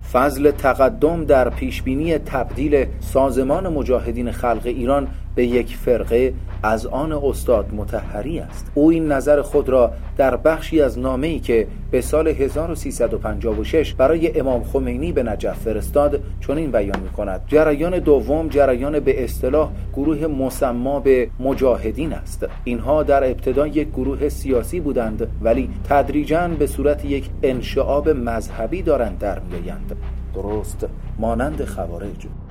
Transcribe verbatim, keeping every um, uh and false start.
فضل تقدم در پیشبینی تبدیل سازمان مجاهدین خلق ایران به یک فرقه از آن استاد مطهری است. او این نظر خود را در بخشی از نامه‌ای که به سال هزار و سیصد و پنجاه و شش برای امام خمینی به نجف فرستاد چنین بیان می‌کند: جریان دوم جریان به اصطلاح گروه مسما به مجاهدین است. اینها در ابتدا یک گروه سیاسی بودند ولی تدریجاً به صورت یک انشعاب مذهبی دارند در می‌آیند، درست مانند خوارج.